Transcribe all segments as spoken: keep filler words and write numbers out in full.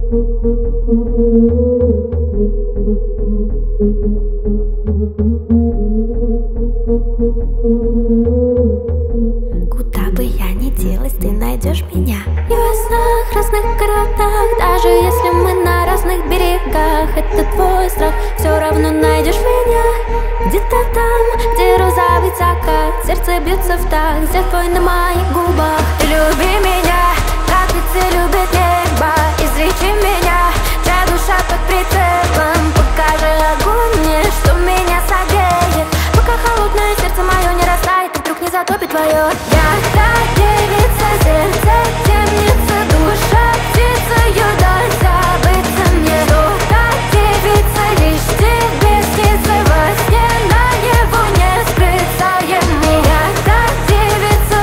Куда бы я ни делась, ты найдешь меня. И во снах разных городах, даже если мы на разных берегах. Это твой страх, все равно найдешь меня. Где-то там, где розовый закат, сердце бьется в такт, взгляд твой на моих губах. Ты люби меня, как птицы любят небо. Излечи меня, чья душа под прицелом. Покажи огонь мне, что меня согреет, пока холодное сердце мое не растает и вдруг не затопит твое. Я та девица, сердце темница, душа птица, юда, забыться мне. Что та девица, лишь тебе снится во сне, на него не скрыться ему. Я та девица,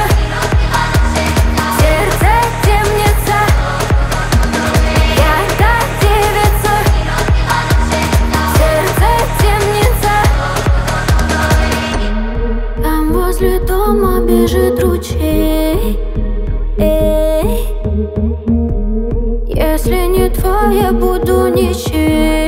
сердце темница. Я та девица, сердце темница. Там возле дома бежит ручей. Эй, если не твой, я буду ничей.